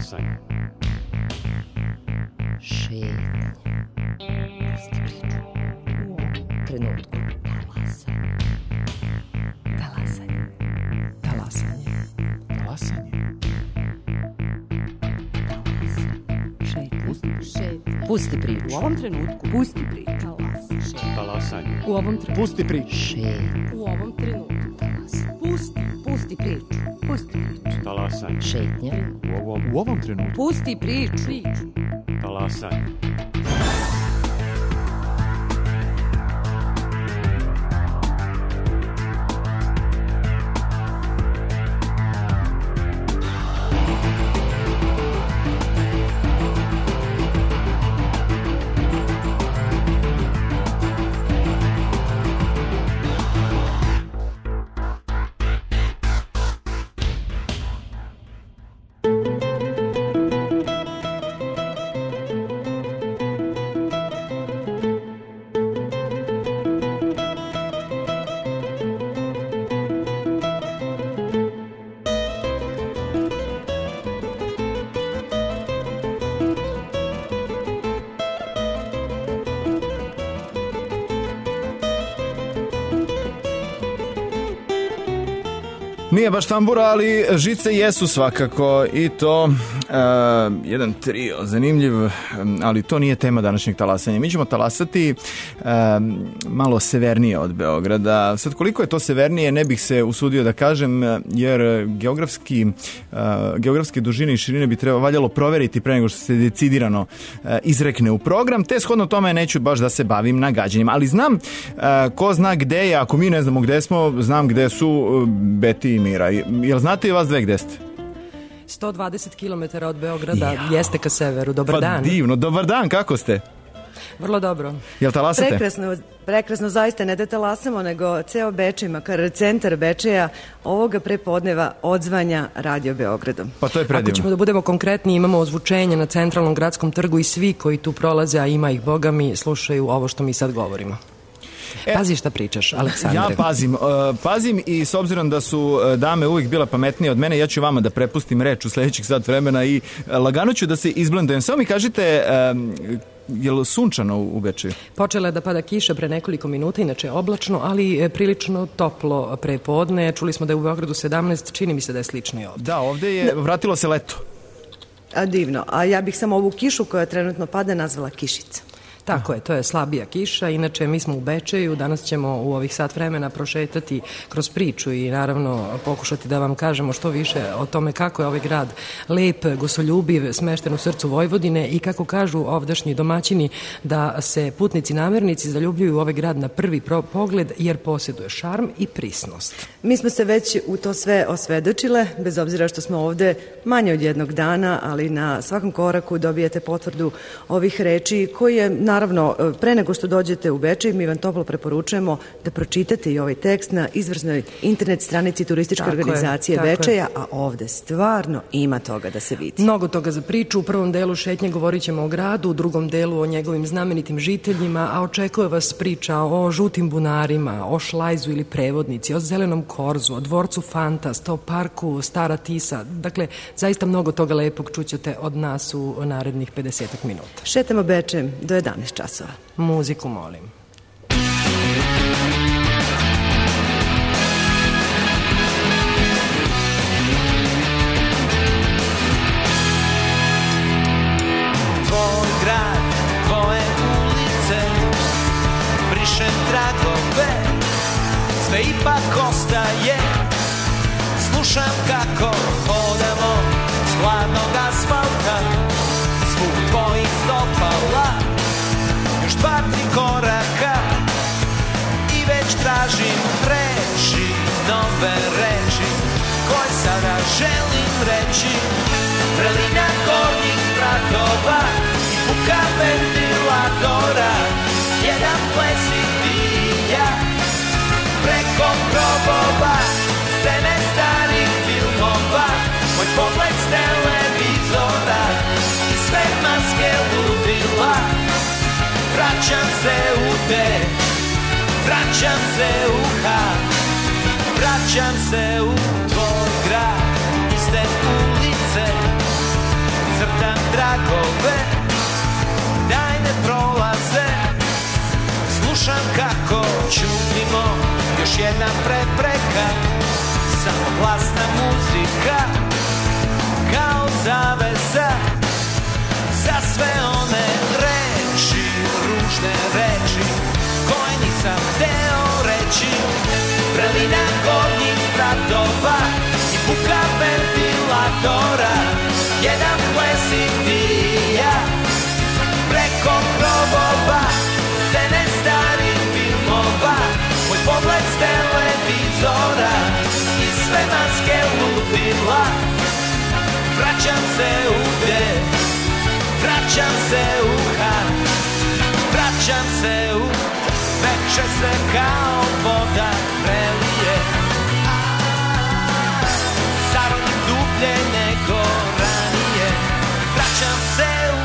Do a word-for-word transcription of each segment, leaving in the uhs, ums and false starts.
Talasanje. Šetnje. Pusti priču. U ovom trenutku. Talasanje. Talasanje. Talasanje. Šetnje. Pusti priču. U ovom trenutku. Pusti priču. Talasanje. U ovom trenutku. Pusti priču. Šetnje. U ovom trenutku. Pusti. Pusti priču. Pusti priču. Talasanje. Šetnje. U ovom, U ovom trenutku. Pusti priču. Priču. talasanje. Nije baš tambura, ali žice jesu svakako i to uh, jedan trio zanimljiv, ali to nije tema današnjeg talasanja. Mi ćemo talasati uh, malo severnije od Beograda. Sad koliko je to severnije ne bih se usudio da kažem, jer geografski, uh, geografske dužine i širine bi treba valjalo proveriti pre nego što se decidirano uh, izrekne u program, te shodno tome neću baš da se bavim nagađanjima, ali znam uh, ko zna gde je, ako mi ne znamo gde smo, znam gde su uh, Beti i Mira. Jel znate i vas dve gde ste? sto dvadeset kilometara od Beograda, ja. Jeste ka severu. Dobar pa dan. Divno, dobar dan, kako ste? Vrlo dobro. Jel talasate? Prekrasno, prekrasno, zaista ne da talasamo, nego ceo Bečej, makar centar Bečeja, ovoga prepodneva odzvanja Radio Beogradom. Pa to je predivno. Ako ćemo da budemo konkretni, imamo ozvučenje na centralnom gradskom trgu i svi koji tu prolaze, a ima ih boga mi, slušaju ovo što mi sad govorimo. E, Pazi šta pričaš, Aleksandre. Ja pazim, uh, pazim i s obzirom da su uh, dame uvijek bila pametnije od mene, ja ću vama da prepustim reč u sledećih sat vremena i uh, lagano ću da se izblendujem. Samo mi kažite, um, je li sunčano u Bečeju? Počela je da pada kiša pre nekoliko minuta, inače je oblačno, ali prilično toplo pre podne. Čuli smo da je u Beogradu sedamnaest, čini mi se da je slično i ovde. Da, ovde je vratilo se leto. A divno, a ja bih samo ovu kišu koja trenutno pada nazvala kišica. Tako je, to je slabija kiša, inače mi smo u Bečeju, danas ćemo u ovih sat vremena prošetati kroz priču i naravno pokušati da vam kažemo što više o tome kako je ovaj grad lep, gostoljubiv, smešten u srcu Vojvodine i kako kažu ovdašnji domaćini da se putnici namernici zaljubljuju u ovaj grad na prvi pogled jer posjeduje šarm i prisnost. Mi smo se već u to sve osvedočile, bez obzira što smo ovde manje od jednog dana, ali na svakom koraku dobijete potvrdu ovih reči koje naravno, pre nego što dođete u Bečej, mi vam toplo preporučujemo da pročitate i ovaj tekst na izvrsnoj internet stranici turističke tako organizacije je, Bečeja, je. A ovde stvarno ima toga da se vidi. Mnogo toga za priču. U prvom delu šetnje govorit ćemo o gradu, u drugom delu o njegovim znamenitim žiteljima, a očekuje vas priča o žutim bunarima, o šlajzu ili prevodnici, o zelenom korzu, o dvorcu Fantast, o parku Stara Tisa. Dakle, zaista mnogo toga lepog čućete od nas u narednih pedesetak minuta. Šetamo Bečejem do jedanaest časova. Muziku molim. Tvoj grad, tvoje ulice, brišem tragove, sve ipak ostaje. Slušam kako hodamo s hladnog asfalta, zvuk tvojih stopala, još dva, tri koraka i već tražim reči, nove reči koje sada želim reći. Vrelina gornjih spratova i puka ventilatora, jedan ples i ti i ja preko grobova, scene starih filmova, moj pogled s televizora i sve maske ludila. Vraćam se u te, vraćam se u Hag, vraćam se u tvoj grad, iste ulice, slušam kako čutimo, još jedna prepreka, samo glasna muzika, kao zavesa, za sve one reči, ružne reči, koje nisam hteo reći, vrelina gornjih spratova i buka ventilatora, jedan plesik ti i ja, preko krovova, scene starih filmova, moj pogled s televizora i sve maske ludila. Vraćam se u gde, vraćam se u han, vraćam se u veče se kao voda prelije, zarodim dublje nego ranije, vraćam se u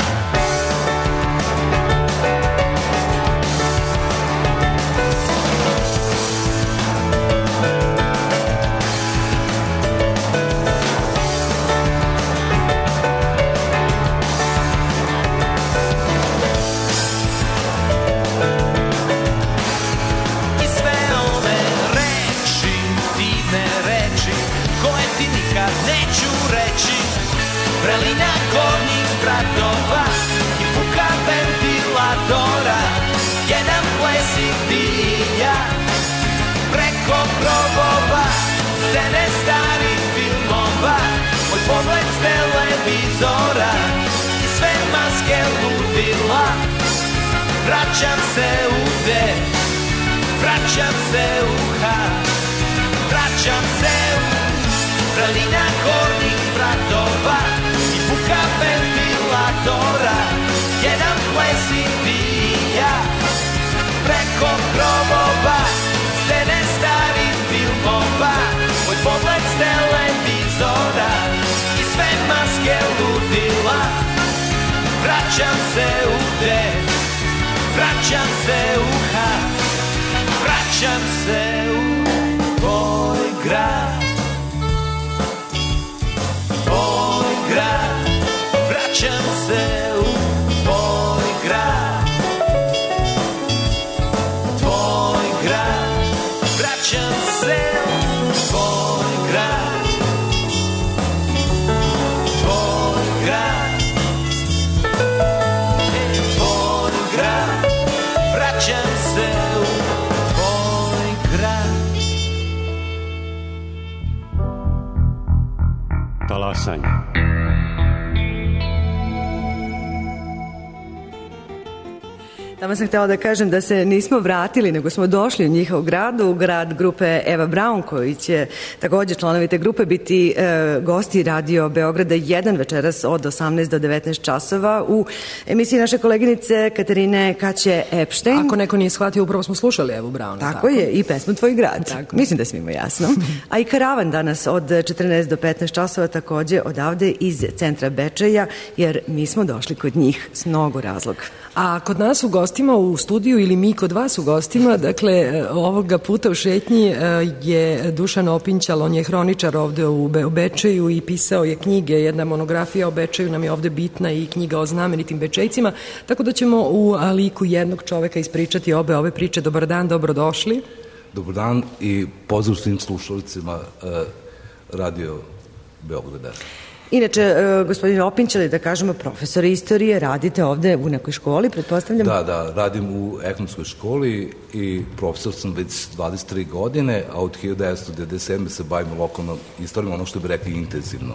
neću reći, vrelina gornjih spratova i buka ventilatora, jedan plesik ti i ja, preko krovova, scene starih filmova, moj pogled s televizora i sve maske ludila. Vraćam se u gde, vraćam se u han, vraćam se u vrelina gornjih spratova i buka ventilatora, jedan plesik ti i ja, preko krovova, scene starih filmova, moj pogled s televizora i sve maske ludila. Vraćam se u gde, vraćam se u han, vraćam se u tvoj grad, tvoj grad, vraćam se u tvoj grad, tvoj grad, vraćam se u tvoj grad, tvoj grad, tvoj grad, vraćam se u tvoj grad. Talasanje. Tamo sam htjela da kažem da se nismo vratili, nego smo došli u njihov grad, u grad grupe Eva Braun, koji će također članovi te grupe biti e, gosti Radio Beograda jedan večeras od osamnaest do devetnaest časova u emisiji naše koleginice Katarine Kaće Epštein. Ako neko nije shvatio, upravo smo slušali Evu Braun. Tako, tako je, i pesmu Tvoj grad. Tako. Mislim da je svima jasno. A i karavan danas od četrnaest do petnaest časova također odavde iz centra Bečeja, jer mi smo došli kod njih s mnogo razloga. A kod nas u gostima u studiju ili mi kod vas u gostima, dakle ovoga puta u šetnji je Dušan Opinćal, on je hroničar ovde u Bečeju i pisao je knjige, jedna monografija o Bečeju nam je ovde bitna i knjiga o znamenitim Bečejcima, tako da ćemo u liku jednog čoveka ispričati obe ove priče. Dobar dan, dobrodošli. Dobar dan i pozdrav svim slušalicima Radio Beograda. Inače, gospodin Opinćal, da kažemo, profesor istorije, radite ovde u nekoj školi, pretpostavljam? Da, da, radim u ekonomskoj školi i profesor sam već dvadeset tri godine, a od hiljadu devetsto devedeset sedme se bavim lokalnom istorijom, ono što bi rekli intenzivno.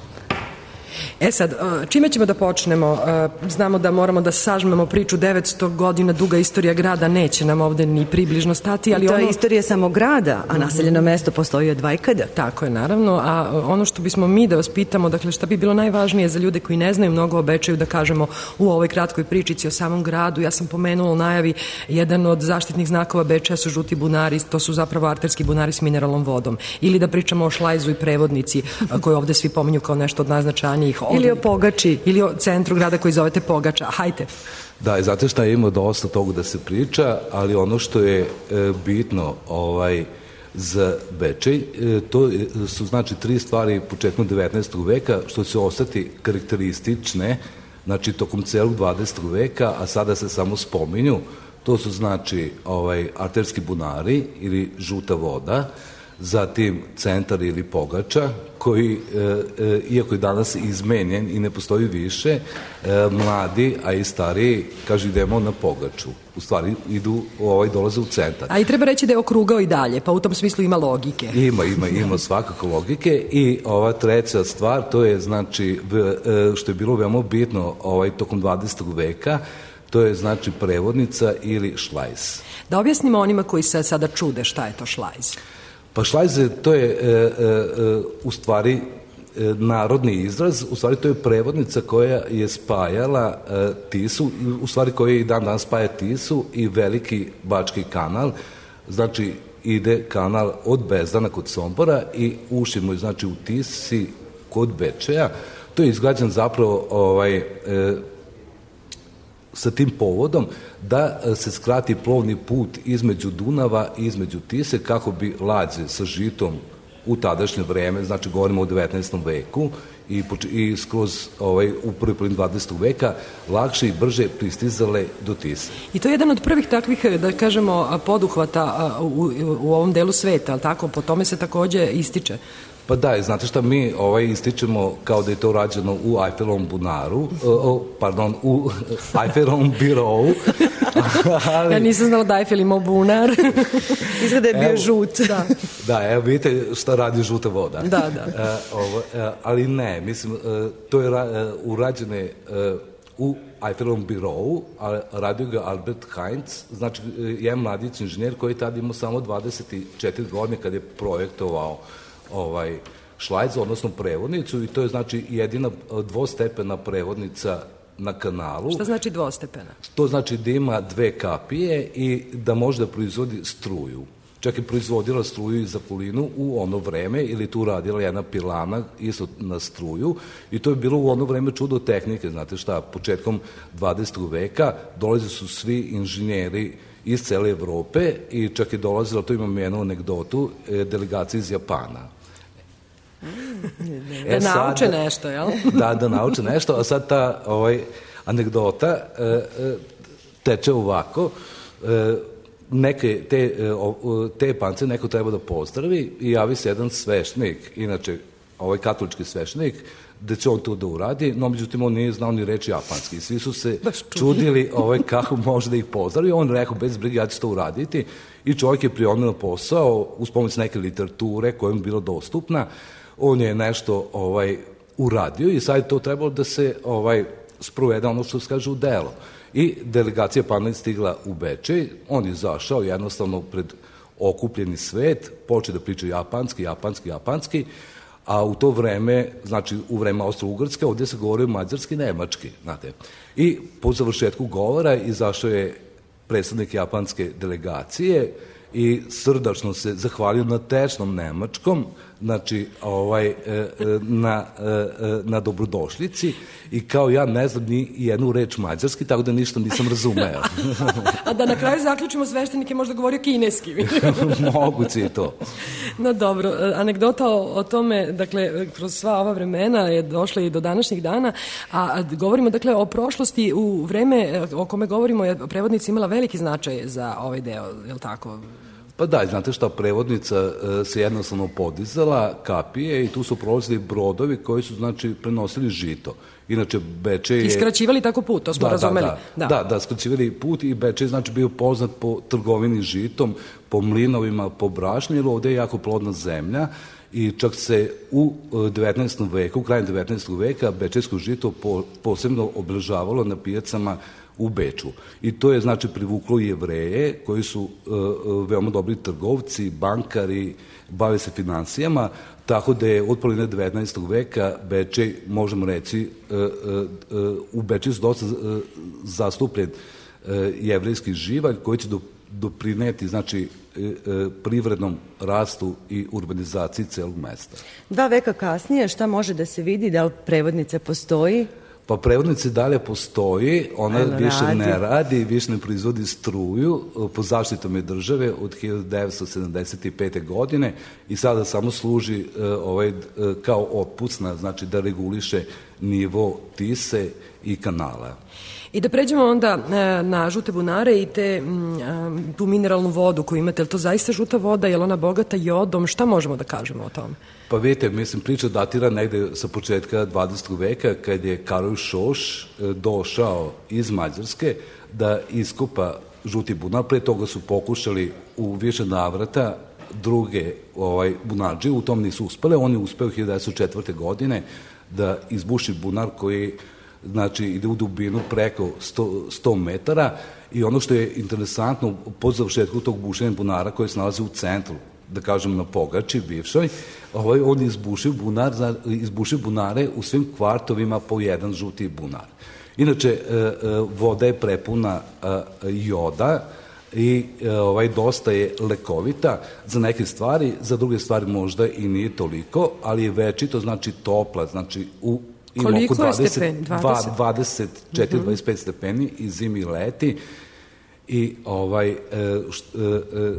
E sad, čime ćemo da počnemo? Znamo da moramo da sažmemo priču, devetsto godina duga istorija grada neće nam ovde ni približno stati, ali to ono... je istorija samo grada, a naseljeno mesto postoji od vajkada. Tako je, naravno, a ono što bismo mi da vas pitamo, dakle, šta bi bilo najvažnije za ljude koji ne znaju mnogo o Bečeju, da kažemo u ovoj kratkoj pričici o samom gradu. Ja sam pomenula u najavi, jedan od zaštitnih znakova Bečeja su žuti bunari, to su zapravo arterski bunari s mineralnom vodom. Ili da pričamo o šlajzu i prevodnici, koji ovde svi pominju kao nešto od najznačajnijih. Ili o Pogači. Ili o centru grada koji zovete Pogača. Hajte. Da, i zato što ima dosta toga da se priča, ali ono što je e, bitno ovaj, za Bečej, e, to su znači tri stvari početkom devetnaestog veka, što će ostati karakteristične, znači tokom celog dvadesetog veka, a sada se samo spominju. To su znači ovaj, arterski bunari ili žuta voda, zatim centar ili pogača, koji, e, e, iako je danas izmenjen i ne postoji više, e, mladi, a i stariji, kažu idemo na pogaču. U stvari idu, ovaj, dolaze u centar. A i treba reći da je okrugao i dalje, pa u tom smislu ima logike. Ima, ima, ima svakako logike. I ova treća stvar, to je znači, v, e, što je bilo veoma bitno ovaj, tokom dvadesetog veka, to je znači prevodnica ili šlajz. Da objasnimo onima koji se sada čude šta je to šlajz. Pa šlajze, to je e, e, u stvari e, narodni izraz, u stvari to je prevodnica koja je spajala e, Tisu, u stvari koja i dan danas spaja Tisu i veliki Bački kanal, znači ide kanal od Bezdana kod Sombora i ušimo znači u Tisi kod Bečeja. To je izgrađen zapravo ovaj, e, sa tim povodom da se skrati plovni put između Dunava i između Tise kako bi lađe sa žitom u tadašnje vreme, znači govorimo o devetnaestom veku i, i skroz ovaj, u prvi polovini dvadesetog veka lakše i brže pristizale do Tise. I to je jedan od prvih takvih, da kažemo, poduhvata u, u ovom delu sveta, ali tako, po tome se takođe ističe. Pa da, znate šta, mi ovaj, ističemo kao da je to rađeno u Eiffelovom bunaru, uh, pardon, u Eiffelovom birovu. Ali... Ja nisam znala da Eiffel imao bunar. Izgleda je bio evo, žut. Da, da, evo vidite šta radi žuta voda. Da, da. Uh, ovo, uh, ali ne, mislim, uh, to je ra, uh, urađene uh, u Eiffelovom birovu, a radio ga Albert Heinz, znači jedan mladić inženjer koji je tada imao samo dvadeset četiri godine kad je projektovao ovaj šlajz, odnosno prevodnicu, i to je znači jedina dvostepena prevodnica na kanalu. Šta znači dvostepena? To znači da ima dve kapije i da može da proizvodi struju. Čak je proizvodila struju i za kulinu u ono vreme, ili tu radila jedna pilana isto na struju, i to je bilo u ono vreme čudo tehnike, znate šta, početkom dvadesetog veka dolaze su svi inženjeri iz cele Evrope i čak je dolazila, to imam jednu anegdotu, delegacija iz Japana. Da e, nauče sad, nešto, jel? Da, da nauče nešto, a sad ta ovaj, anegdota e, e, teče ovako. E, neke te, e, te Japance neko treba da pozdravi i javi se jedan sveštenik, inače ovaj katolički sveštenik, da će on to da uradi, no međutim on nije znao ni reči japanski. Svi su se čudili ovaj, kako može da ih pozdravi. On rekao, bez brige, ja ću to uraditi. I čovjek je prionio na posao uz pomoć neke literature koja je bila dostupna. On je nešto ovaj, uradio i sad je to trebalo da se ovaj, sprovede ono što se kaže u delo. I delegacija Japana je stigla u Bečej, on je zašao jednostavno pred okupljeni svet, počeo da priča japanski, japanski, japanski, a u to vreme, znači u vreme Austro-Ugrske, ovdje se govorio mađarski, nemački, znate. I po završetku govora izašao je predstavnik japanske delegacije i srdačno se zahvalio na tečnom nemačkom, znači ovaj, na, na dobrodošlici, i kao ja ne znam ni jednu reč mađarski, tako da ništa nisam razumeo. A da na kraju zaključimo, sveštenik je možda govorio kineski. Moguće je to. No dobro, anegdota o, o tome, dakle, kroz sva ova vremena je došla i do današnjih dana, a govorimo, dakle, o prošlosti u vreme o kome govorimo je prevodnica imala veliki značaj za ovaj deo, je li tako? Pa da, znate šta, prevodnica se jednostavno podizala, kapije, i tu su prolazili brodovi koji su, znači, prenosili žito. Inače, Bečej je... I skraćivali tako put, to smo da, razumeli. Da, da, da, da, skraćivali put, i Bečej, znači, bio poznat po trgovini žitom, po mlinovima, po brašnu, jer ovde je jako plodna zemlja, i čak se u devetnaestom veku, u krajem devetnaestog veka, bečejsko žito po, posebno obeležavalo na pijacama u Beču. I to je, znači, privuklo i Jevreje, koji su uh, veoma dobri trgovci, bankari, bave se finansijama, tako da je od polovine devetnaestog veka Bečej, možemo reći, uh, uh, u Bečeju su dosta uh, zastupljen uh, jevrejski živalj koji će do, doprineti, znači, uh, privrednom rastu i urbanizaciji celog mesta. Dva veka kasnije, šta može da se vidi, da li prevodnica postoji? Pa prevodnici dalje postoji, ona Ajno, više radi. ne radi, više ne proizvodi struju, po zaštitom je države od hiljadu devetsto sedamdeset pete. godine, i sada samo služi ovaj, kao otpucna, znači da reguliše nivo Tise i kanala. I da pređemo onda e, na žute bunare i te, m, a, tu mineralnu vodu koju imate. Je li to zaista žuta voda? Je li ona bogata jodom? Šta možemo da kažemo o tome? Pa vidite, mislim, priča datira negde sa početka dvadesetog veka, kad je Karol Šoš e, došao iz Mađarske da iskopa žuti bunar. Pre toga su pokušali u više navrata druge ovaj, bunarđe, u tom nisu uspele. On je uspeo hiljadu devetsto četvrte. godine da izbuši bunar koji, znači, ide u dubinu preko sto metara, i ono što je interesantno, po završetku tog bušenja bunara koji se nalazi u centru, da kažem na Pogači, bivšoj, ovaj, on je izbušio, bunar, izbušio bunare u svim kvartovima po jedan žuti bunar. Inače, voda je prepuna joda i ovaj, dosta je lekovita za neke stvari, za druge stvari možda i nije toliko, ali je večito, znači topla, znači u ima koliko oko dvadeset, je stepeni? dvadeset? dvadeset četiri do dvadeset pet stepeni i zimi i leti. I ovaj, e, št, e, e,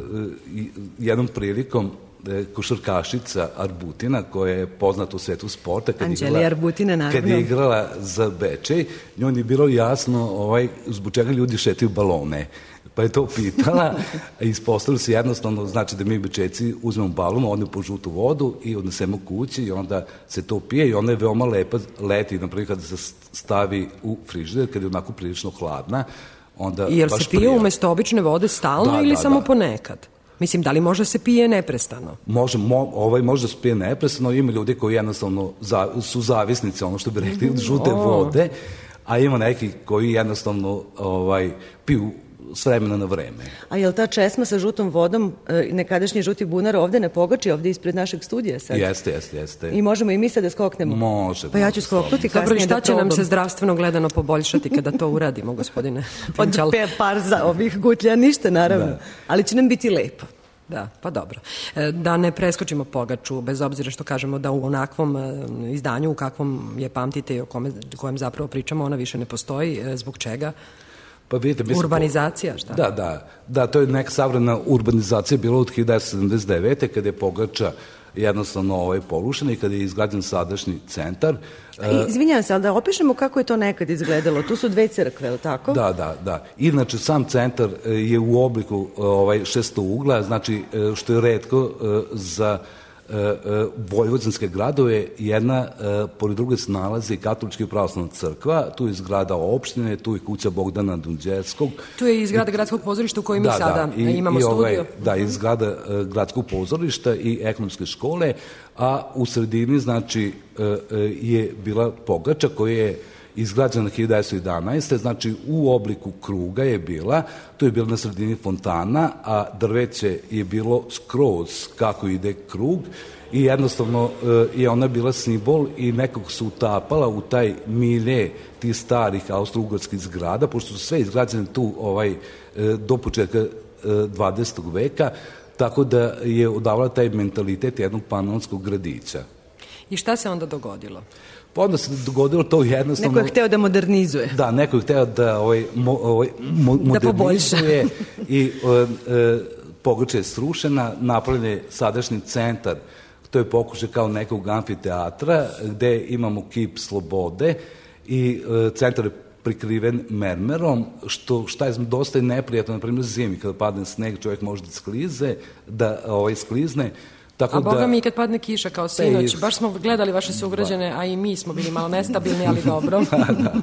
jednom prilikom e, košarkašica Arbutina, koja je poznata u svetu sporta, kad, Anđeli igrala, Arbutina, naravno. kad je igrala za Bečej, njoj je bilo jasno ovaj, zbog čega ljudi šetaju balone. Pa je to pitala i ispostavilo se jednostavno, znači da mi Bečejci uzmemo balon, odne po žutu vodu i odnesemo kući i onda se to pije i ona je veoma lepa leti, naprimjer kada se stavi u frižider, kada je onako prilično hladna, onda I jel baš se pije prija. umesto obične vode stalno Da, ili da, samo da. ponekad? Mislim, da li može se pije neprestano? Može, mo, ovaj može da se pije neprestano, ima ljudi koji jednostavno za, su zavisnici, ono što bi rekli, od žute O. vode, a ima neki koji jednostavno ovaj, piju s vremena na vreme. A je li ta česma sa žutom vodom, e, nekadašnji žuti bunar ovde ne Pogači, ovde ispred našeg studija sad? Jeste, jeste, jeste. I možemo i mi sad da skoknemo? Može. Pa ja ću može, skoknuti slobodno. Dobro, i kasnije šta da će nam probam. se zdravstveno gledano poboljšati kada to uradimo, gospodine Od Pinčal? pe par za ovih gutlja ništa, naravno. Da. Ali će nam biti lepo. Da, pa dobro. E, Da ne preskočimo Pogaču, bez obzira što kažemo da u onakvom e, izdanju u kakvom je pamtite i o kome, kojem zapravo pričamo, ona više ne postoji. E, Zbog čega? Pa vidite, mislim, Urbanizacija, šta? Da, da, da, to je neka savremena urbanizacija bila od hiljadu devetsto sedamdeset devete. kada je Pogača jednostavno ovaj, porušena i kada je izgrađen sadašnji centar. I, izvinjavam se, ali da opišemo kako je to nekad izgledalo. Tu su dve crkve, je li tako? Da, da, da. Inače, sam centar e, je u obliku e, ovaj, šestougla, znači e, što je retko e, za e, e, vojvođanske gradove. Jedna, e, pored druge se nalazi Katolička i pravoslavna crkva, tu je zgrada opštine, tu je kuća Bogdana Dunđerskog. Tu je i zgrada gradskog pozorišta u kojoj mi sada i, imamo i studio. Ovaj, da, iz zgrada e, gradskog pozorišta i ekonomske škole, a u sredini, znači, e, e, je bila Pogača koja je izgrađena hiljadu devetsto jedanaeste. znači u obliku kruga je bila, tu je bila na sredini fontana, a drveće je bilo skroz kako ide krug i jednostavno e, je ona bila simbol i nekog se utapala u taj milje tih starih austro-ugarskih zgrada, pošto su sve izgrađene tu ovaj, e, do početka e, dvadesetog veka, tako da je odavala taj mentalitet jednog panonskog gradića. I šta se onda dogodilo? Pa onda se dogodilo to jednostavno... Neko je hteo da modernizuje. Da, neko je hteo da ovaj, mo, ovaj, mo, modernizuje i e, e, Pogača je srušena, napravljen je sadašnji centar, to je pokušaj kao nekog amfiteatra gde imamo kip slobode i e, centar je prikriven mermerom, što šta je dosta neprijatno, na primjer zimi, kada padne sneg, čovjek može da sklize, da ovaj, sklizne. Tako A boga da, mi kad padne kiša kao sinoć, baš smo gledali vaše sugrađane, a i mi smo bili malo nestabilni, ali dobro. da.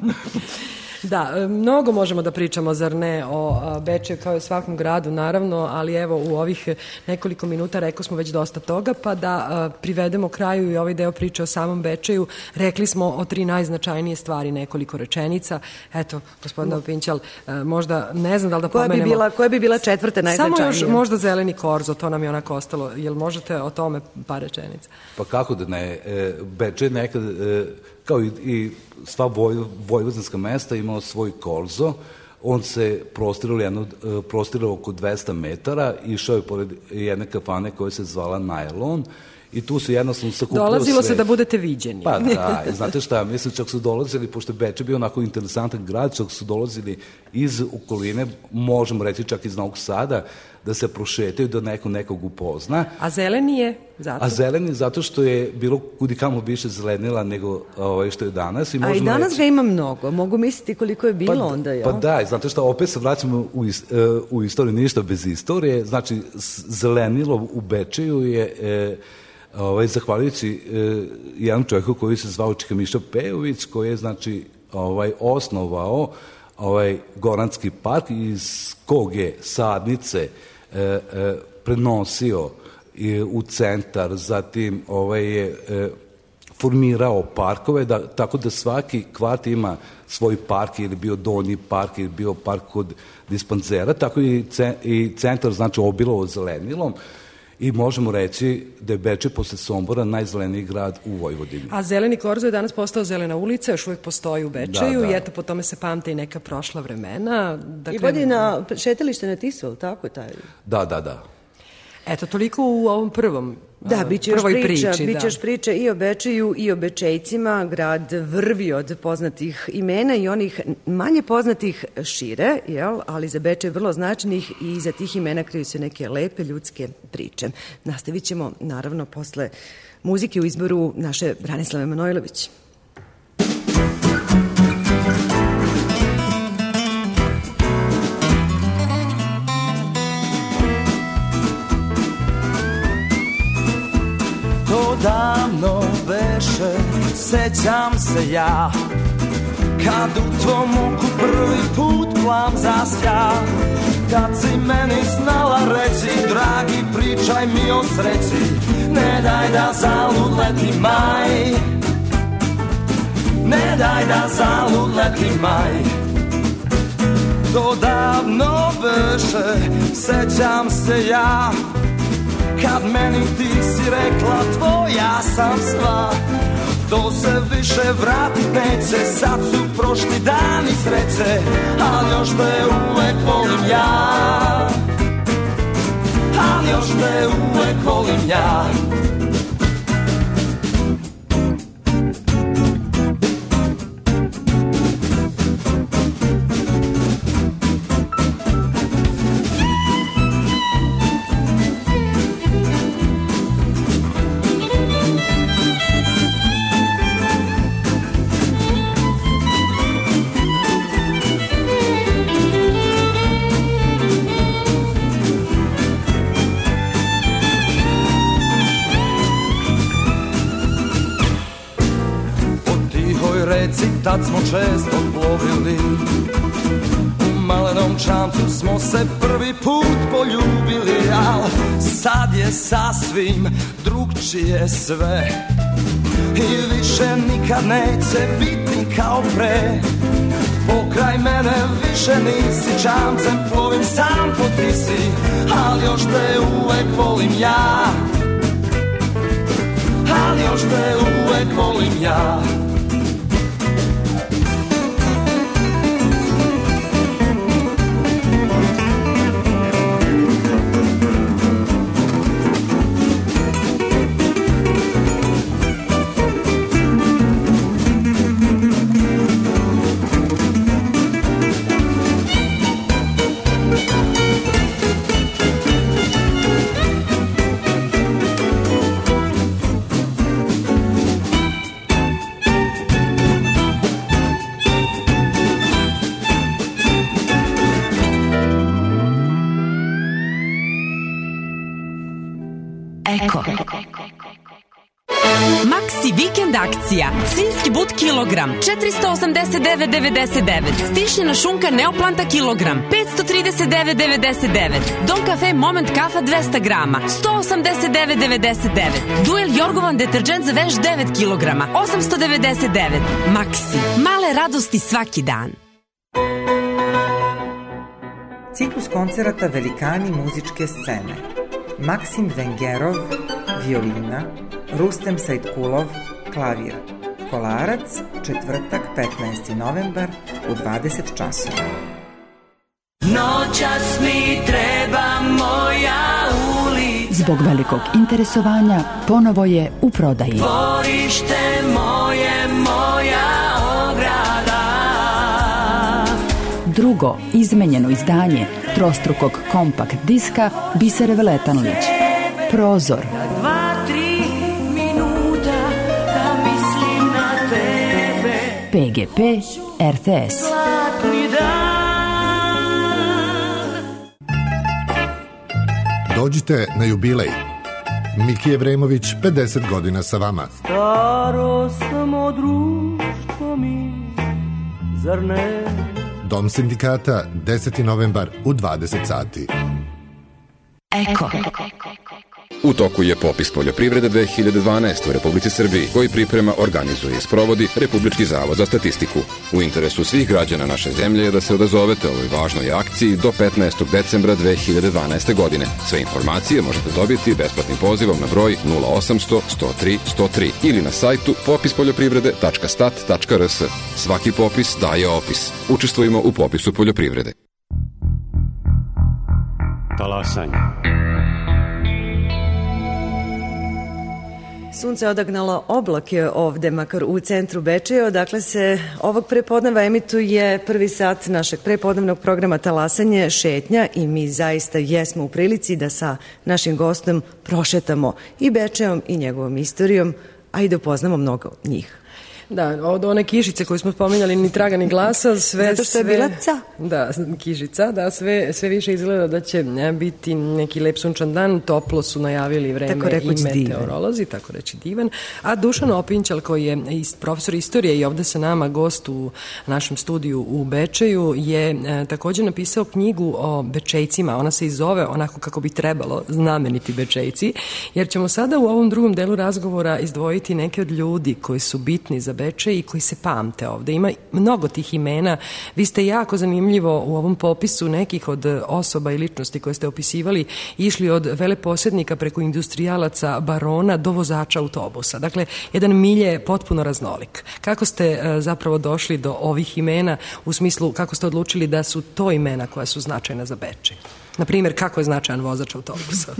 Da, mnogo možemo da pričamo, zar ne, o Bečeju kao i o svakom gradu, naravno, ali evo u ovih nekoliko minuta rekao smo već dosta toga, pa da privedemo kraju i ovaj deo priče o samom Bečeju. Rekli smo o tri najznačajnije stvari, nekoliko rečenica. Eto, gospodin Pinčal, možda ne znam da li da koja pomenemo... Bi bila, koja bi bila četvrta najznačajnija? Samo još možda zeleni korzo, to nam je onako ostalo. Jel možete o tome par rečenica? Pa kako da ne, Bečej nekad, kao i, i sva voj, vojvođanska mesta, imao svoj korzo. On se prostirao, jedno, prostirao oko dvesta metara, išao je pored jedne kafane koja se zvala Najlon i tu se jednostavno sakupljao sve. Dolazilo se da budete viđeni. Pa da, znate šta, mislim čak su dolazili, pošto Beč je bio onako interesantan grad, čak su dolazili iz okoline, možemo reći čak iz Novog Sada, da se prošetaju, da neko nekog upozna. A zeleni je zato? A zeleni zato što je bilo kudikamo više zelenila nego ovaj, što je danas. I a i danas reći... ga ima mnogo, mogu misliti koliko je bilo pa, onda. Jel? Pa da, znate što, opet se vraćamo u, is, u istoriju, ništa bez istorije, znači zelenilo u Bečeju je... E, Ovaj, zahvaljujući e, jednom čovjeku koji se zvao Čika Miša Pejović, koji je znači ovaj, osnovao ovaj Goranski park, iz kog je sadnice e, e, prenosio e, u centar, zatim ovaj, je e, formirao parkove, da, tako da svaki kvart ima svoj park, ili bio donji park, ili bio park kod dispanzera, tako i, ce, i centar znači obilovo zelenilom. I možemo reći da je Beče posle Sombora najzeleniji grad u Vojvodini. A Zeleni korzo je danas postao Zelena ulica, još uvijek postoji u Bečeju, da, da. I eto po tome se pamte i neka prošla vremena. Dakle, I vodi na šetalište na Tisu, tako je taj? Da, da, da. Eto, toliko u ovom prvom Da, bit će još priča, priči, bit će još priča i o Bečeju i o Bečejcima, grad vrvi od poznatih imena i onih manje poznatih šire, jel? Ali za Bečej vrlo značajnih i iza tih imena kriju se neke lepe ljudske priče. Nastavit ćemo, naravno, posle muzike u izboru naše Branislave Manojlović. Davno beše, sećam se ja, kad u tvom oku prvi put plav zasja, kad si meni znala reći, dragi pričaj mi o sreći, ne daj da zalud leti maj, ne daj da zalud leti maj. To davno beše, sećam se ja, kad meni ti si rekla tvoja sam sva, to se više vratit neće, sad su prošli dani sreće, ali još te uvek volim ja, ali još te uvek volim ja. Tad smo često plovili, u malenom čamcu smo se prvi put poljubili, al sad je sasvim drugčije sve i više nikad neće biti kao pre. Pokraj mene više nisi, čamcem plovim sam po Tisi, ali još te uvek volim ja, ali još te uvek volim ja. Maxi vikend akcija. Svinjski but kilogram četiristo osamdeset devet devedeset devet. Stišljena šunka Neoplanta kilogram petsto trideset devet devedeset devet. Don Cafe Moment kafa dvesta grama sto osamdeset devet devedeset devet. Duel Jorgovan deterđent za veš devet kilograma osamsto devedeset devet. Maxi. Male radosti svaki dan. Ciklus koncerata Velikani muzičke scene. Maksim Vengerov, violina, Rustem Sajtkulov, klavir. Kolarac, četvrtak, petnaesti novembar u dvadeset časova. Noćas mi treba moja ulica. S zbog velikog interesovanja ponovo je u prodaji. Dvorište moje, moja ograda. Drugo izmenjeno izdanje trostrukog kompakt diska Bisere Veletanlić. Prozor. Dva, tri minuta da mislim na tebe. P G P R T S. Zlatni dan. Dođite na jubilej. Miki Evremović, pedeset godina sa vama. Staro samo društvo mi, zar ne? Dom sindikata, deseti novembar u dvadeset sati. Eko. U toku je popis poljoprivrede dve hiljade dvanaeste u Republici Srbiji, koji priprema, organizuje i sprovodi Republički zavod za statistiku. U interesu svih građana naše zemlje je da se odazovete ovoj važnoj akciji do petnaestog decembra dve hiljade dvanaeste godine. Sve informacije možete dobiti besplatnim pozivom na broj nula osamsto sto tri sto tri ili na sajtu popis poljoprivrede tačka stat tačka r s. Svaki popis daje opis. Učestvujemo u popisu poljoprivrede. Talasanje. Sunce odagnalo oblake ovde, makar u centru Bečeja, odakle se ovog prepodneva emituje prvi sat našeg prepodnevnog programa Talasanje, šetnja, i mi zaista jesmo u prilici da sa našim gostom prošetamo i Bečejom i njegovom istorijom, a i da upoznamo mnogo njih. Da, od one kišice koju smo spominjali, ni traga ni glasa, sve... Zato što je sve, bila ca. Da, kišica, da, sve, sve više izgleda da će biti neki lep sunčan dan, toplo su najavili vreme i meteorolozi, tako reći divan. A Dušan Opinćal, koji je profesor istorije i ovde sa nama gost u našem studiju u Bečeju, je e, također napisao knjigu o Bečejcima. Ona se i zove onako kako bi trebalo, Znameniti Bečejci, jer ćemo sada u ovom drugom delu razgovora izdvojiti neke od ljudi koji su bitni za Bečej i koji se pamte ovde. Ima mnogo tih imena. Vi ste jako zanimljivo u ovom popisu nekih od osoba i ličnosti koje ste opisivali išli od veleposjednika preko industrijalaca, barona do vozača autobusa. Dakle, jedan milje potpuno raznolik. Kako ste zapravo došli do ovih imena, u smislu kako ste odlučili da su to imena koja su značajna za Bečej? Naprimjer, kako je značajan vozač autobusa?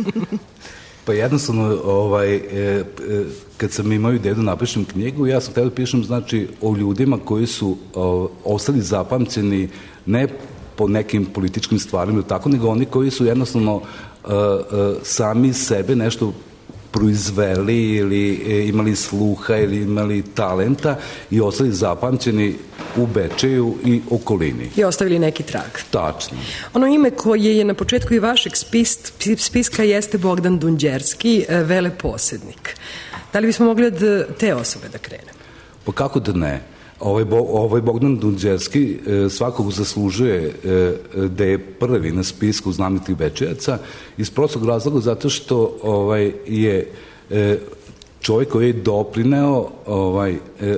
Pa jednostavno, ovaj, e, e, kad sam imao ideju da napišem knjigu, ja sam htio da pišem, znači, o ljudima koji su o, ostali zapamćeni ne po nekim političkim stvarima, tako, nego oni koji su jednostavno e, e, sami sebe nešto proizveli ili e, imali sluha ili imali talenta i ostali zapamćeni u Bečeju i okolini. I ostavili neki trag. Tačno. Ono ime koje je na početku i vašeg spis, spiska jeste Bogdan Dunđerski, veleposjednik. Da li bismo mogli od te osobe da krenemo? Pa kako da ne? Ovaj, Bo, ovaj Bogdan Dunđerski e, svakog zaslužuje e, da je prvi na spisku znamenitih Bečejaca iz prostog razloga zato što ovaj, je e, čovjek koji je doprineo ovaj, e,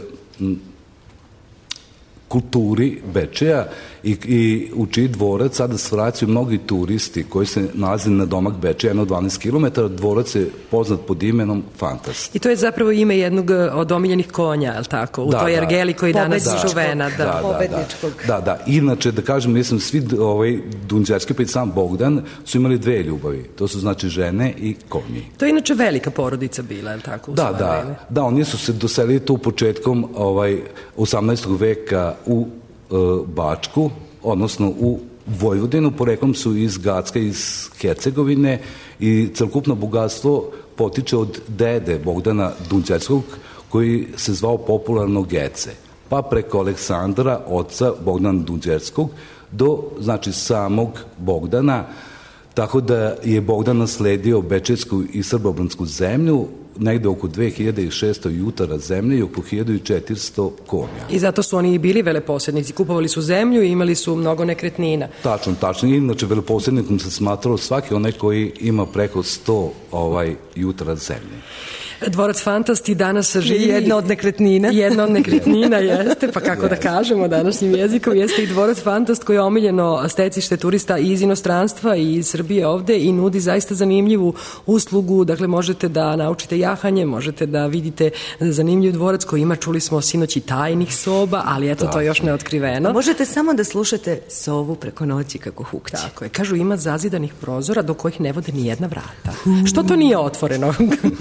kulturi Bečeja i, i u čiji dvorac sada svraćaju mnogi turisti koji se nalaze na domak Bečeja, jedno dvanaest kilometara. Dvorac je poznat pod imenom Fantast. I to je zapravo ime jednog od omiljenih konja, je li tako? U da, toj ergeli koji danas da, čuvena. Da, da, pobedničkog. Da, da, da. Inače, da kažem, mislim, svi ovaj, Dunđerski, pa i sam Bogdan, su imali dve ljubavi. To su, znači, žene i konji. To je inače velika porodica bila, je li tako? Da, da. Da, oni su se doselili tu početkom ovaj, osamnaestog veka u uh, Bačku, odnosno u Vojvodinu, poreklom su iz Gacka, iz Hercegovine, i celokupno bogatstvo potiče od dede Bogdana Dunđerskog, koji se zvao popularno Gece, pa preko Aleksandra, oca Bogdana Dunđerskog, do, znači, samog Bogdana, tako da je Bogdan nasledio Bečejsku i srbobransku zemlju, negde oko dve hiljade šesto jutara zemlje i oko hiljadu četiristo konja. I zato su oni i bili veleposjednici, kupovali su zemlju i imali su mnogo nekretnina. Tačno, tačno. Inače, veleposjednikom se smatrao svaki onaj koji ima preko sto ovaj, jutara zemlje. Dvorac Fantasti danas živi... Jedna od nekretnina. Jedna od nekretnina, jeste, pa kako da kažemo današnjim jezikom, jeste i Dvorac Fantast koji je omiljeno stecište turista i iz inostranstva i iz Srbije ovde i nudi zaista zanimljivu uslugu, dakle možete da naučite jahanje, možete da vidite zanimljiv dvorac koji ima, čuli smo sinoć i tajnih soba, ali eto to je još neotkriveno. Možete samo da slušate sovu preko noći kako hukće. Tako je, kažu ima zazidanih prozora do kojih ne vode ni jedna vrata. Što to nije otvoreno?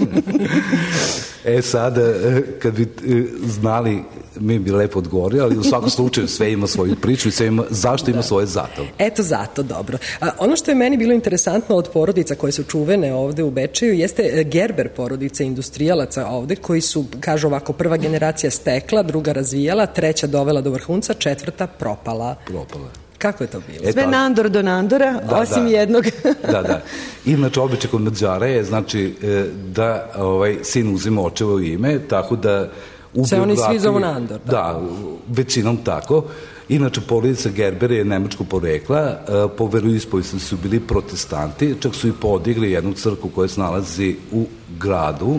E sad, kad bi znali, mi bi lepo odgovorili, ali u svakom slučaju sve ima svoju priču i sve ima, zašto ima svoje zato. Eto zato, dobro. A, ono što je meni bilo interesantno od porodica koje su čuvene ovde u Bečeju jeste Gerber porodice industrijalaca ovde koji su, kažu ovako, prva generacija stekla, druga razvijala, treća dovela do vrhunca, četvrta propala. Propala. Kako je to bilo? E, Sve nandor do nandora, da, osim da. jednog. Da, da. Inače, običaj kod Mađara je, znači, da ovaj, sin uzima očevo ime, tako da... Se oni svi zovu Nandor. Da, da, većinom tako. Inače, porodica Gerber je nemačko porekla, po veroispovesti su bili protestanti, čak su i podigli jednu crkvu koja se nalazi u gradu,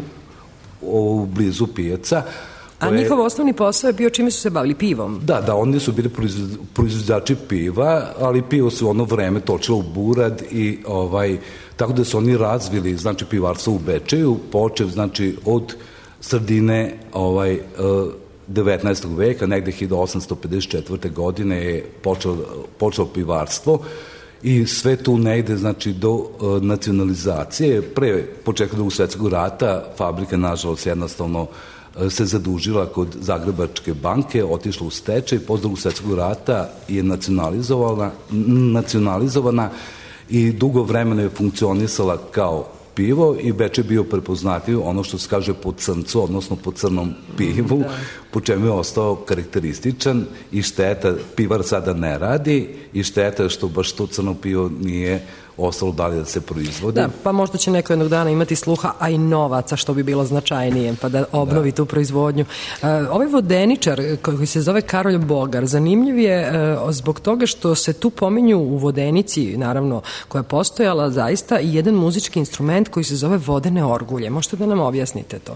u blizu pijaca. A njihov osnovni posao je bio čime su se bavili? Pivom? Da, da, oni su bili proizvođači piva, ali pivo su ono vreme točilo u burad i ovaj, tako da su oni razvili, znači, pivarstvo u Bečeju, počev, znači, od sredine ovaj, devetnaestog veka, negde hiljadu osamsto pedeset četvrte. godine je počelo, počelo pivarstvo i sve tu negde, znači, do uh, nacionalizacije. Pre početka Drugog svetskog rata fabrika, nažalost, jednostavno uh, se zadužila kod Zagrebačke banke, otišla u stečaj, posle Drugog svetskog rata je nacionalizovana, nacionalizovana i dugo vremena je funkcionisala kao pivo i Beč je bio prepoznatljiv ono što se kaže po crncu, odnosno po crnom pivu, da. Po čemu je ostao karakterističan i šteta, pivar sada ne radi i šteta što baš to crno pivo nije ostalo dalje da se proizvodi. Da, pa možda će neko jednog dana imati sluha, a i novaca, što bi bilo značajnije, pa da obnovi da. tu proizvodnju. Uh, ovaj vodeničar koji se zove Karolj Bogar, zanimljiv je uh, zbog toga što se tu pominju u vodenici, naravno, koja je postojala zaista i jedan muzički instrument koji se zove vodene orgulje. Možete da nam objasnite to?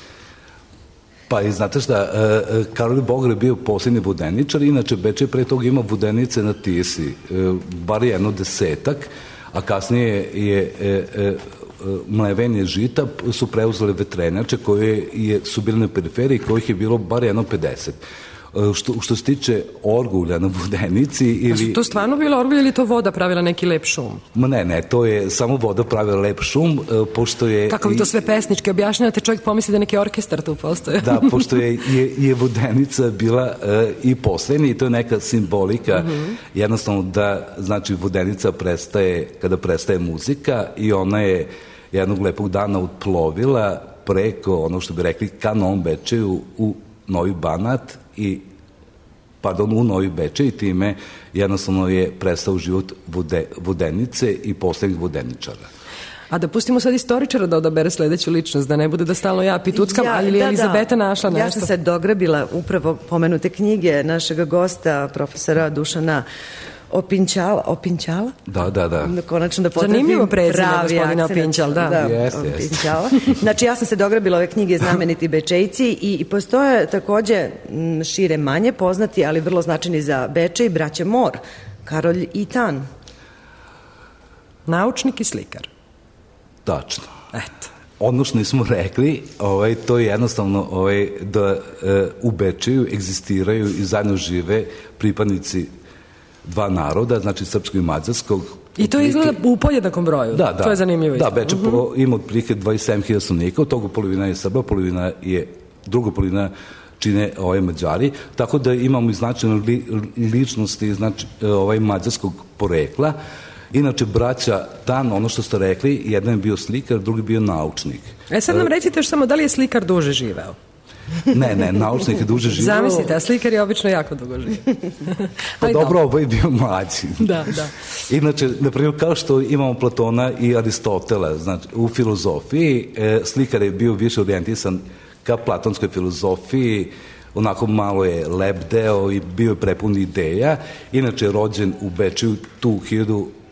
Pa i znate šta, Karolj Bogar je bio posljednji vodeničar, inače Beč je pre toga ima vodenice na Tisi, bar jedno desetak, a kasnije je mlevenje žita su preuzele vetrenjače koje je, su bile na periferiji, kojih je bilo bar jedno pedeset. Što, što se tiče orgulja na vodenici ili... A su to stvarno bilo orgulje ili to voda pravila neki lep šum? Ma ne, ne, to je samo voda pravila lep šum, pošto je... Kako vi to sve pesnički objašnjavate, čovjek pomisli da neki orkestar tu postoje. Da, pošto je, je, je vodenica bila uh, i poslednja i to je neka simbolika, uh-huh. jednostavno da, znači, vodenica prestaje kada prestaje muzika i ona je jednog lepog dana utplovila preko, ono što bi rekli, ka Novom Bečeju u Novi Banat i pardon, u Novi Bečej i time jednostavno je prestao život vode, vodenice i poslednjih vodeničara. A da pustimo sad istoričara da odabere sledeću ličnost, da ne bude da stalno ja pituckam, ja, ali je da, Elizabeta da. našla nešto? Ja sam se dograbila upravo pomenute knjige našega gosta, profesora Dušana Opinčala, Opinčala? Da, da, da. Konačno da potrebim zanimljivo prezime gospodina akcent. Opinčal, da. da yes, Opinčala. Yes. Znači, ja sam se dograbila ove knjige Znameniti Bečejci i, i postoje takođe m, šire manje poznati, ali vrlo značajni za Bečej, braća Mor, Karolj i Tan. Naučnik i slikar. Tačno. Eto. Ono što nismo rekli, ovaj, to je jednostavno ovaj, da e, u Bečeju egzistiraju i zajedno žive pripadnici dva naroda, znači srpskog i mađarskog. I to izgleda u podjednakom broju. Da, da. To je zanimljivo. Da, Beč uh-huh. ima otprilike dvadeset sedam hiljada stanovnika, od toga polovina je Srba, polovina je, druga polovina čine ovaj Mađari, tako da imamo i značajne li, ličnosti znači, ovaj mađarskog porekla. Inače, braća Tan, ono što ste rekli, jedan je bio slikar, drugi bio naučnik. E sad nam recite još samo, da li je slikar duže živeo? Ne, ne, naučnik je duže živeo. Zamislite, a slikar je obično jako dugo živeo. Pa dobro, ovo je bio mlađi. Da, da. Inače, na primjer, kao što imamo Platona i Aristotela, znači, u filozofiji, e, slikar je bio više orijentisan ka platonskoj filozofiji, onako malo je lebdeo i bio je prepun ideja. Inače je rođen u Bečeju tu hiljadu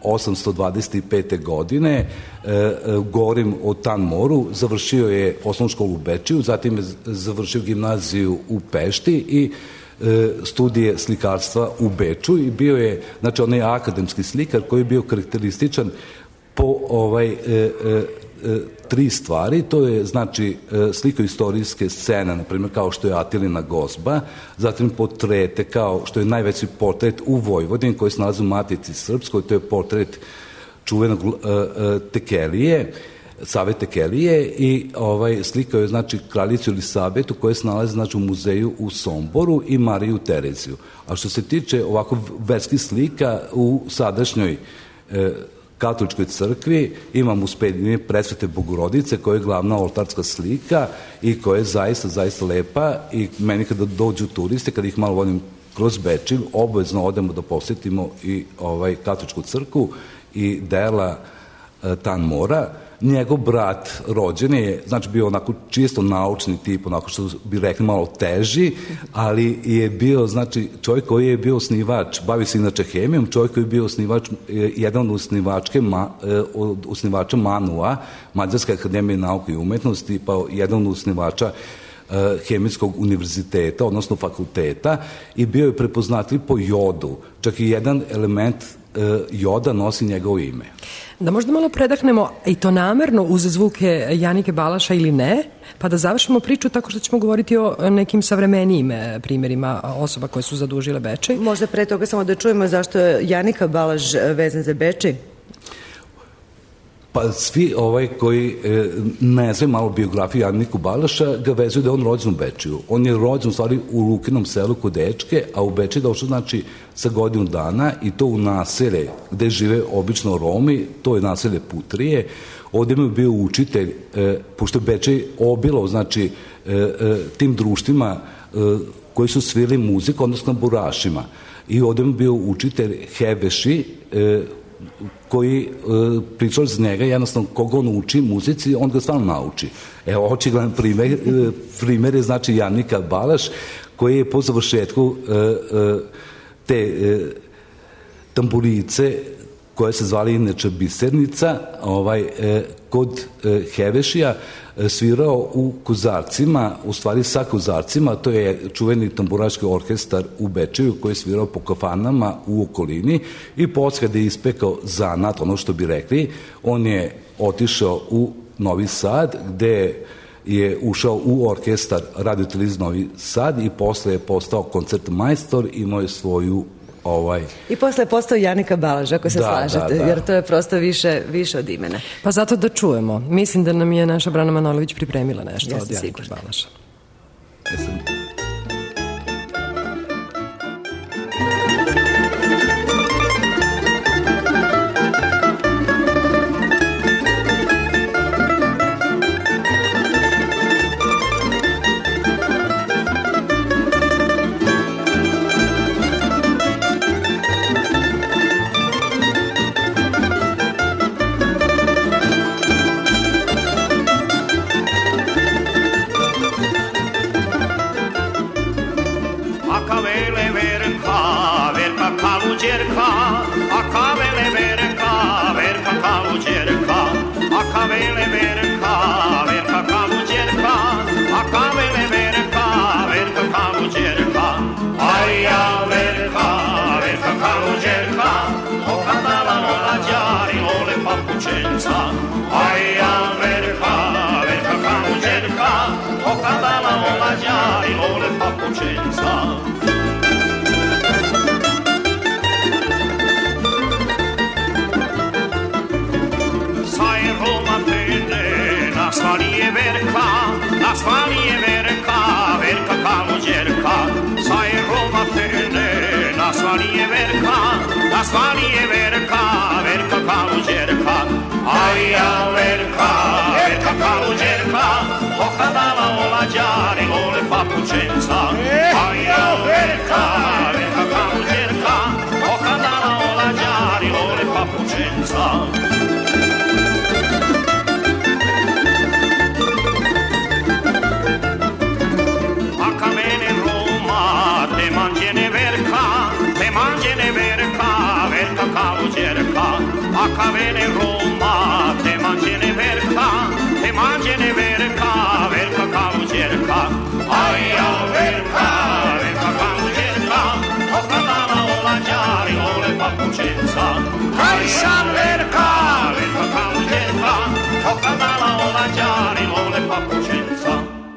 osamsto dvadeset pete. godine. Govorim o Tan Moru. Završio je osnovnu školu u Bečiju, zatim je završio gimnaziju u Pešti i studije slikarstva u Beču i bio je, znači, onaj akademski slikar koji je bio karakterističan po ovaj e, e, tri stvari. To je, znači, slika istorijske scene, na primjer, kao što je Atilina gozba, zatim portrete, kao što je najveći portret u Vojvodini koji se nalazi u Matici Srpskoj, to je portret čuvenog uh, uh, Tekelije, Save Tekelije, i ovaj, slikao je, znači, kraljicu Elisabetu koja se nalazi, znači, u muzeju u Somboru, i Mariju Tereziju. A što se tiče ovako verskih slika u sadašnjoj uh, katoličkoj crkvi, imam uspednje Presvete Bogorodice koja je glavna oltarska slika i koja je zaista, zaista lepa, i meni kada dođu turiste, kada ih malo vodim kroz Bečiju, obavezno odemo da posjetimo i ovaj katoličku crkvu i dela e, Tan Mora. Njegov brat rođen je, znači, bio onako čisto naučni tip, onako što bi rekli malo teži, ali je bio, znači, čovjek koji je bio osnivač, bavi se inače hemijom, čovjek koji je bio osnivač, jedan od osnivačke, od osnivača MANU-a, Mađarske akademije nauke i umetnosti, pa jedan od osnivača Hemijskog univerziteta, odnosno fakulteta, i bio je prepoznatljiv po jodu. Čak i jedan element joda nosi njegovo ime. Da možda malo predahnemo, i to namerno, uz zvuke Janike Balaša ili ne, pa da završimo priču tako što ćemo govoriti o nekim savremenijim primjerima osoba koje su zadužile Bečej. Možda pre toga samo da čujemo zašto je Janika Balaš vezan za Bečej. Pa svi ovaj koji e, ne znaju malo biografiju Janiku Balaša ga vezuju da je on rođen u Bečiju. On je rođen u stvari u Lukinom selu kod Dečke, a u Bečiju došao, znači, sa godinu dana, i to u naselje gde žive obično Romi, to je naselje Putrije. Ovdje je bio učitelj, e, pošto je Bečej obilo, znači, e, e, tim društvima e, koji su svirali muziku, odnosno burašima. I ovdje je bio učitelj Heveši, e, koji e, pričao za njega, jednostavno koga on uči muzici, on ga stvarno nauči. Evo, očigledan primer, e, primer je, znači, Janika Balaš, koji je po završetku e, e, te e, tamburice, koja se zvali inače Bisernica, ovaj, e, kod e, Hevešija e, svirao u Kozarcima, u stvari sa Kozarcima, to je čuveni tamburaški orkestar u Bečeju koji je svirao po kafanama u okolini, i posle kada je ispekao zanat, ono što bi rekli, on je otišao u Novi Sad, gde je ušao u orkestar Radio-televizije Novi Sad, i posle je postao koncertmajstor, imao je svoju ovaj... I posle je postao Janika Balaš, ako se da, slažete, da, da. jer to je prosto više, više od imena. Pa zato da čujemo. Mislim da nam je naša Brana Manojlović pripremila nešto Ja od Janike sigurno. Balaša. Jesam. Verka, te manđene verka, verka kao đerka, mađene Verka, Verka kaluđerka, aj ja Verka, Verka kaluđerka, okladala olađari, ole papučenca. Kaj sam Verka, Verka kaluđerka, okladala olađari, ole papučenca.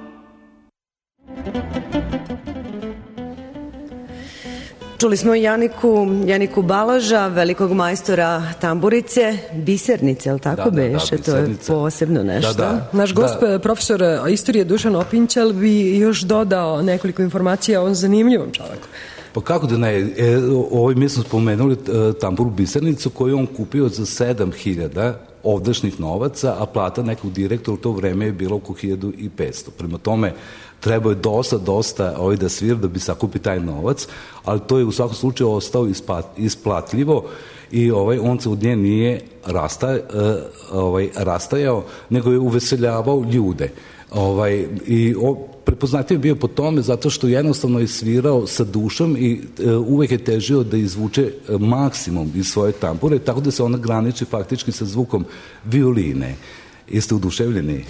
Čuli smo Janiku, Janiku Balaža, velikog majstora tamburice, bisernice, ali tako da, da, beše? da, to je posebno nešto. Da, da. Naš gost, da. profesor istorije Dušan Opinćal, bi još dodao nekoliko informacija o ovom zanimljivom čovjeku. Pa kako da ne, e, ovaj mi smo spomenuli e, tamburu bisernicu koju on kupio za sedam hiljada ovdašnjih novaca, a plata nekog direktora u to vreme je bila oko hiljadu i petsto. Prema tome, treba je dosta, dosta ovaj, da svira da bi sakupi taj novac, ali to je u svakom slučaju ostao ispat, isplatljivo i ovaj, on se od nje nije rasta, e, ovaj, rastajao, nego je uveseljavao ljude. Ovaj, i o, prepoznatljiv je bio po tome zato što jednostavno je svirao sa dušom i e, uvek je težio da izvuče e, maksimum iz svoje tambure, tako da se ona graniči faktički sa zvukom violine. Jeste uduševljeni?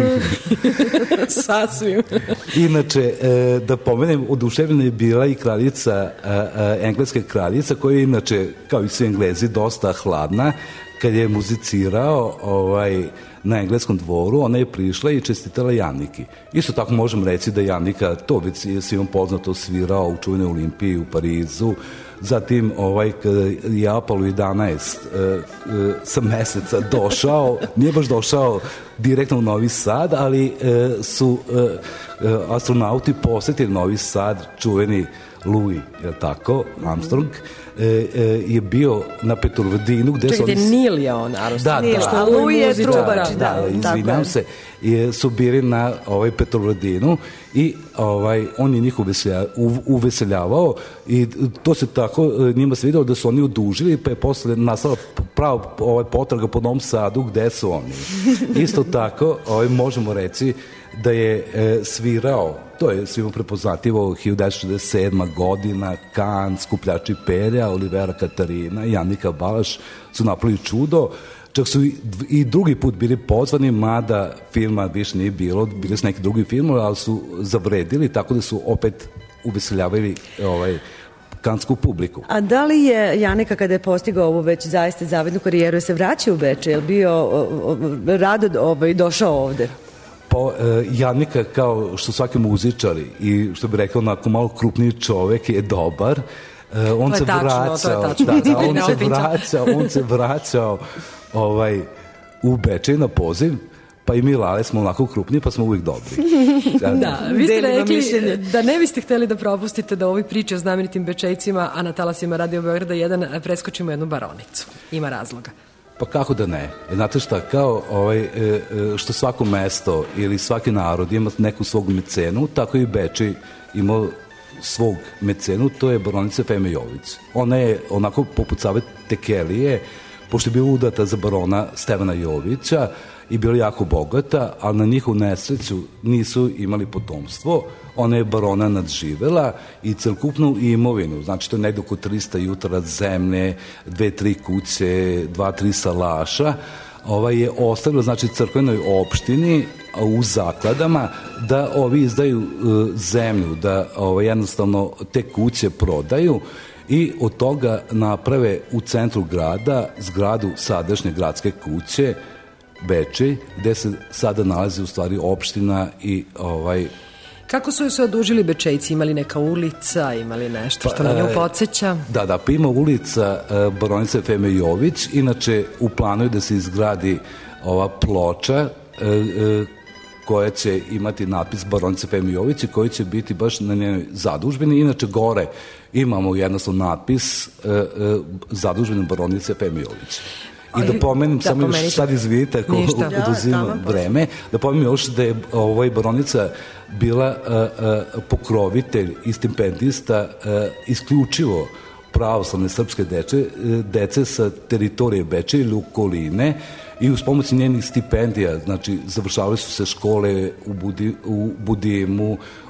Sasvim. Inače, e, da pomenem, oduševljena je bila i kraljica, e, e, engleska kraljica, koja je inače, kao i svi Englezi, dosta hladna. Kad je muzicirao ovaj, na engleskom dvoru, ona je prišla i čestitala Janiki. Isto tako možemo reći da Janika, to već je svima poznato, svirao u čuvenoj Olimpiji u Parizu, zatim ovaj, je Apollo jedanaest e, e, sa meseca došao, nije baš došao direktno u Novi Sad, ali e, su e, e, astronauti posetili Novi Sad, čuveni Louis, je tako, Armstrong, e, e, je bio na Petrovaradinu gde Čekajte, su oni... Nil je on, Armstrong. Da, da, a Louis je trubač. Da, da, da, izvinjam se, je, su bili na ovaj Petrovaradinu i ovaj, on je njih uveselja, u, uveseljavao i to se tako njima se videlo da su oni odužili, pa je posle nastala pravo ovaj, potraga po Novom Sadu gde su oni. Isto tako ovaj, možemo reći da je e, svirao, to je svima prepoznatljivo, hiljadu devetsto šezdeset sedma godina, Kan, Skupljači perja, Olivera Katarina, Janika Balaš su napravili čudo. Čak su i, i drugi put bili pozvani, mada filma više nije bilo, bili su neki drugi film, ali su zavredili, tako da su opet uveseljavali ovaj, kansku publiku. A da li je Janika kada je postigao ovu već zaista zavidnu karijeru se vraćao u Beče? Je li bio o, o, rado ovaj, došao ovde? Pa e, Janika, kao što svaki muzičar i što bi rekao onako malo krupniji čovek je dobar, e, on se tačno, vraćao, tačno. da, da, on se vraćao, on se vraćao ovaj, u Bečej na poziv, pa i mi Lale smo onako krupniji, pa smo uvijek dobri. Da, da, vi ste Delimo rekli mišljenje. da ne biste hteli da propustite da ovoj priči o znamenitim Bečejcima, a na talasima Radio Beograda jedan preskočimo jednu baronicu. Ima razloga. Pa kako da ne? Znate šta, kao ovaj, e, e, što svako mesto ili svaki narod ima neku svog mecenu, tako i Bečej imao svog mecenu, to je baronica Feme Jović. Ona je onako poput Save Tekelije, pošto je bila udata za barona Stevana Jovića i bila jako bogata, ali na njihovu nesreću nisu imali potomstvo. Ona je barona nadživela i celokupnu imovinu, znači to je negdje oko trista jutara zemlje, dve, tri kuće, dva, tri salaša, ovaj je ostavila znači crkvenoj opštini u zakladama da ovi izdaju uh, zemlju, da ovaj, jednostavno te kuće prodaju i od toga naprave u centru grada zgradu sadašnje gradske kuće Bečej, gde se sada nalazi u stvari opština i ovaj... Kako su se odužili Bečejci? Imali neka ulica, imali nešto što na nju podsjeća? Da, da, pa ima ulica uh, baronice Feme Jović, inače u planu je da se izgradi ova ploča uh, uh, koja će imati natpis baronice Feme Jović i koji će biti baš na njenoj zadužbini. Inače gore imamo jednostavno natpis uh, uh, zadužbine baronice Feme Jović. I da pomenem, da, samo još sad izvidite ako oduzimam da, vreme, da pomenem još da je ovaj baronica bila uh, uh, pokrovitelj i stipendista uh, isključivo pravoslavne srpske dece, dece sa teritorije Bečeja ili okoline i uz pomoć njenih stipendija, znači završavali su se škole u, Budi, u Budimu,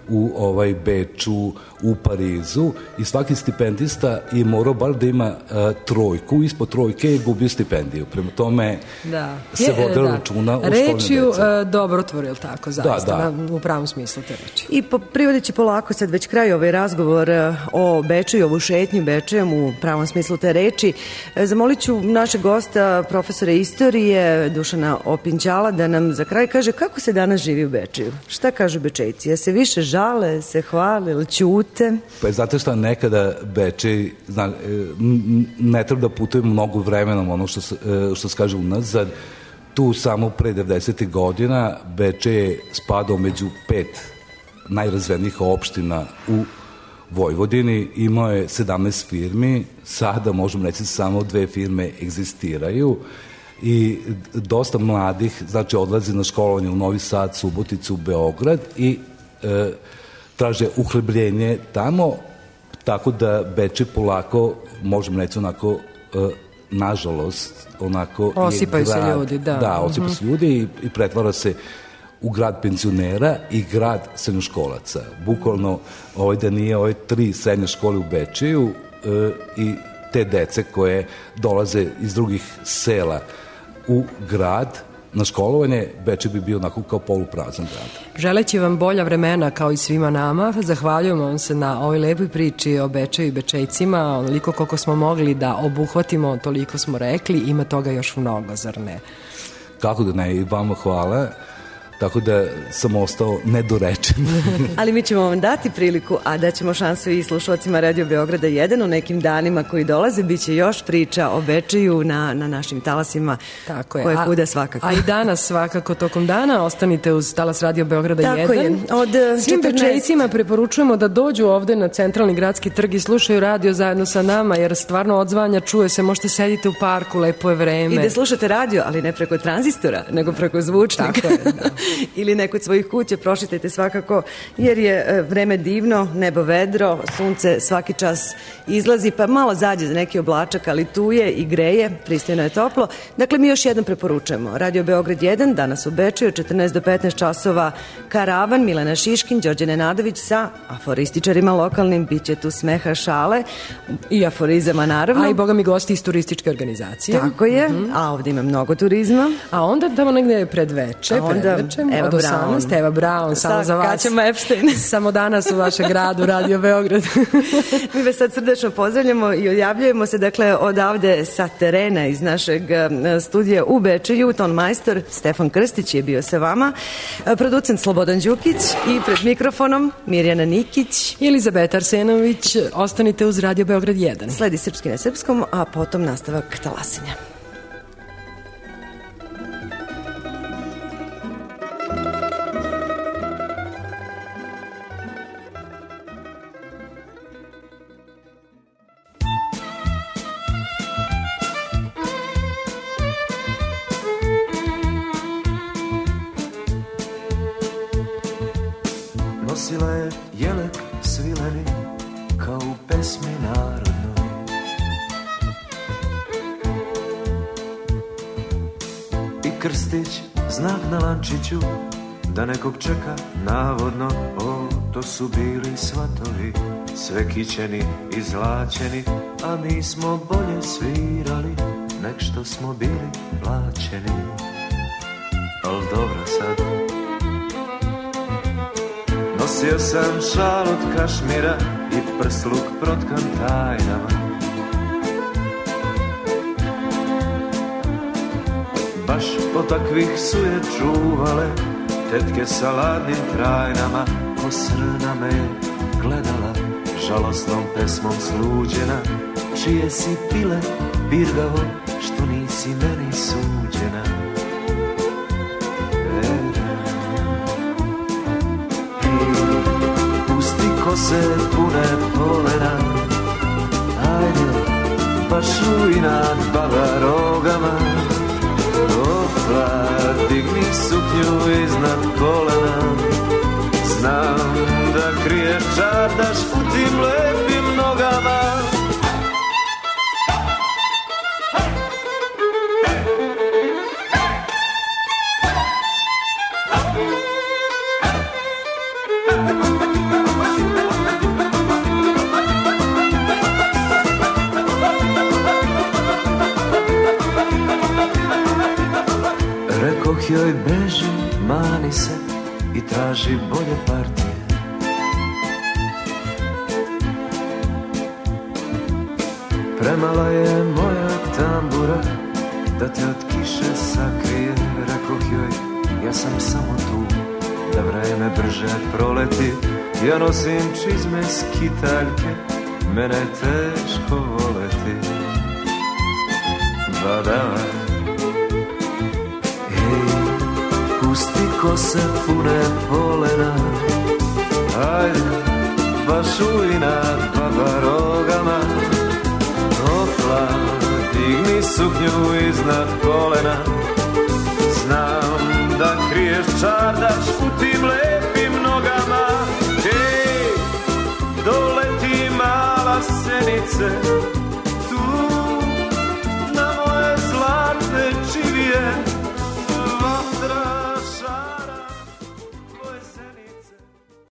u ovaj Beču, u Parizu i svaki stipendista je morao bar da ima uh, trojku, ispod trojke je gubio stipendiju. Prema tome da. se vodilo da. računa o školnim Rečju dece. Uh, dobrotvor, je li tako, zaista, da, da. Na, u pravom smislu te reči. I po, privodeći polako sad već kraj ovaj razgovor uh, o Beču i ovu šetnju Bečejem u pravom smislu te reči, uh, zamolit ću našeg gosta, profesora istorije Dušana Opinđala, da nam za kraj kaže kako se danas živi u Bečeju. Šta kažu Bečejci? Ja se više žale, se hvale ili ćute? Pa je zato što nekada Bečej, zna, ne treba da putuje mnogo vremenom, ono što se, što se kaže unazad, tu samo pre devedesetih godina Bečej je spadao među pet najrazvijenijih opština u Vojvodini, imao je sedamnaest firmi, sada možemo reći samo dve firme egzistiraju i dosta mladih, znači odlazi na školovanje u Novi Sad, Suboticu, Beograd i e, traže uhlebljenje tamo, tako da Bečej polako, možemo reći onako, e, nažalost, onako... Osipaju grad, se ljudi, da. Da, osipaju se ljudi i, i pretvara se u grad penzionera i grad srednjoškolaca. Bukvalno, ovaj, da nije ove tri srednje škole u Bečeju e, i te dece koje dolaze iz drugih sela u grad na školovanje, Bečej bi bio onako kao poluprazan grad. Želeći vam bolja vremena kao i svima nama, zahvaljujemo vam se na ovoj lepoj priči o Bečeju i Bečejcima, onoliko koliko smo mogli da obuhvatimo, toliko smo rekli, ima toga još mnogo, zar ne? Kako da ne, i vama hvala. Tako da sam ostao nedorečen. Ali mi ćemo vam dati priliku, a da ćemo šansu i slušalcima Radio Beograda jedan u nekim danima koji dolaze, bit će još priča o Bečeju na, na našim talasima. Tako je. Koje a, kuda svakako. A i danas svakako tokom dana ostanite uz talas Radio Beograda Tako jedan. Je. Od svim četrnaest Bečejcima preporučujemo da dođu ovde na centralni gradski trg i slušaju radio zajedno sa nama, jer stvarno odzvanja, čuje se, možete sedite u parku, lepo je vreme. I da slušate radio, ali ne preko tranzistora, nego preko zvučnika. Tako je, da. Ili neko od svojih kuće, prošitajte svakako, jer je vreme divno, nebo vedro, sunce svaki čas izlazi, pa malo zađe za neki oblačak, ali tu je i greje, pristojno je toplo. Dakle, mi još jednom preporučujemo Radio Beograd jedan, danas u Bečeju, četrnaest do petnaest časova, karavan, Milena Šiškin, Đorđe Nenadović sa aforističarima lokalnim, bit će tu smeha, šale i aforizama naravno. A i boga mi gosti iz turističke organizacije. Tako je, mm-hmm. A ovdje ima mnogo turizma. A onda tamo negde pred veče, onda pred večem, Eva od osamnaest, Eva Braun, samo za vas. Kaćama Epstein. Samo danas u vašem gradu, Radio Beograd. Mi vas sad srdečno pozdravljamo i odjavljujemo se, dakle, odavde sa terena iz našeg studija u Bečeju. Ton majstor Stefan Krstić je bio sa vama, producent Slobodan Đukić i pred mikrofonom Mirjana Nikić i Elizabeta Arsenović. Ostanite uz Radio Beograd jedan. Sledi Srpski na srpskom, a potom nastavak talasanja. Nosila je jelek svileni kao u pesmi narodnoj. I krstić, znak na lančiću, da nekog čeka navodno. O, to su bili svatovi, sve kićeni i zlačeni, a mi smo bolje svirali nek što smo bili plaćeni. Al dobro sad. Nosio sam šal od kašmira i prsluk protkan tajnama. Baš po takvih su je čuvale tetke sa ladnim trajnama. Ko srna me gledala, žalosnom pesmom sluđena. Čije si pile, birgavo, što nisi meni suđena. Kose pune polena, ajde, baš u inat baba rogama. Opa, digni suknju iznad kolena, znam da kriješ čardaš u tim lepim nogama. Hey! joj beži, mani se i traži bolje partije. Premala je moja tambura da te od kiše sakrije. Rekoh joj, ja sam samo tu da vreme brže proleti. Ja nosim čizme skitaljke, mene je teško voleti. Badava, ej, pusti kose pune polena. Ajde, baš u inat baba rogama. Opla, digni suknju iznad kolena. Znam da kriješ čardaš u tim lepim nogama. Ej, doleti mala senice,